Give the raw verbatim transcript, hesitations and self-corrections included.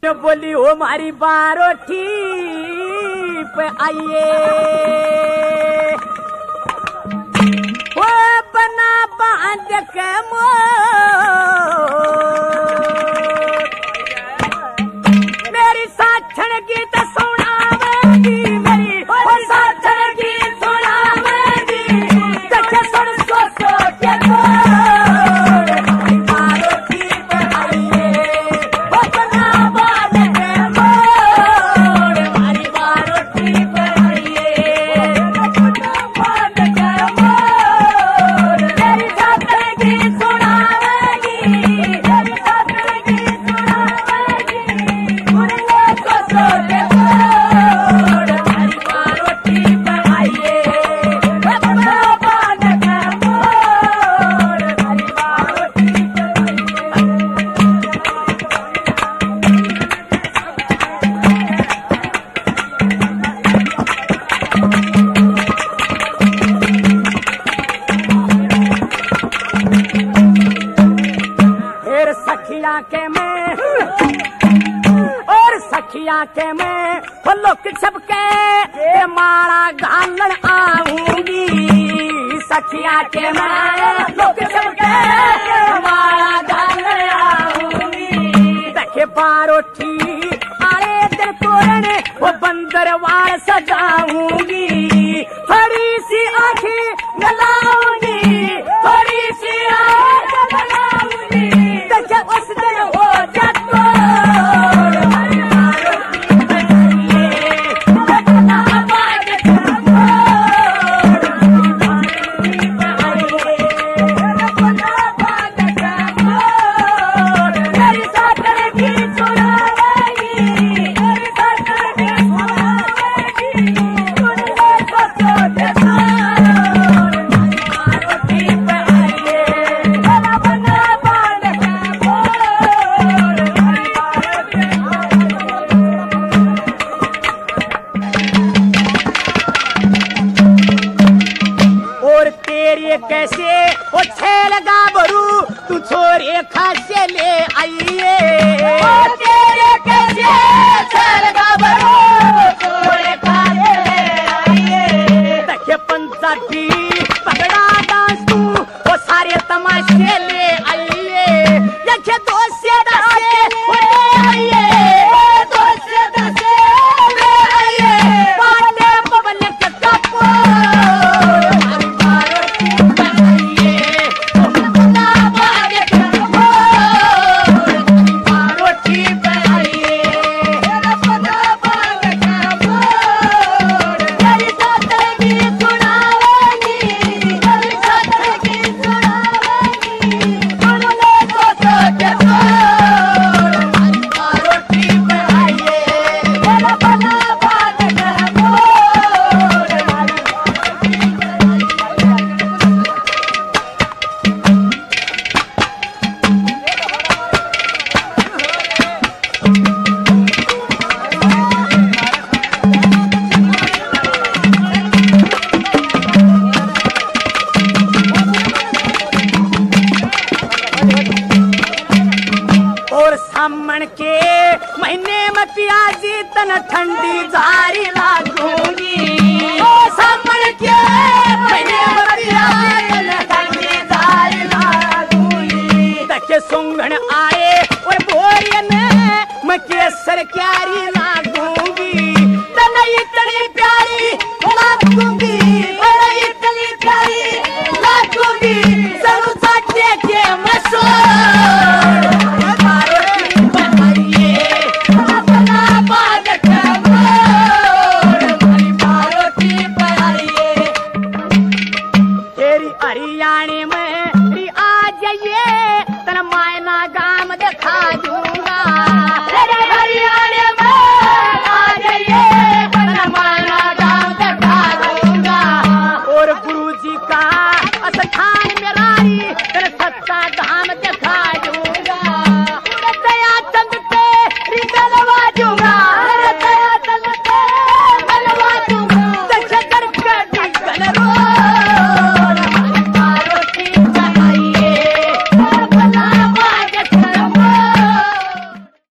बोली ओ मारी बारोठी पे आइए ओ बना बांध के मेरी साक्षण गीत सुनावेगी मेरी ओ साक्षण गीत सुनावेगी देखे सुन सो सो के के में और सखिया के में लोक छपके माला गालन आऊंगी सखिया के में लोक छपके माला गालन आऊंगी देखे बारोठी आए दिन तोरण वो बंदरवार सजाऊंगी थोड़ी सी आंखें गलाऊंगी थोड़ी सी आंखें गलाऊंगी देखे उस दिन हो जातो कैसे ओ छेल गाभरू तू छोरे खासे ले आइए ओ तेरे कैसे छेल गाभरू छोरे खासे ले आइए देखे पंचाटी पगड़ा डांस तू ओ सारे तमाशे ले आइए देखे दो से दसे ले आइए दो से दसे ले आइए पाटे पवन के कपो सामन के महीने में प्याजी तन ठंडी जारी लागूंगी ओ सामन के महीने में प्याजी तन ठंडी जारी लागूंगी देखे सुंगन आए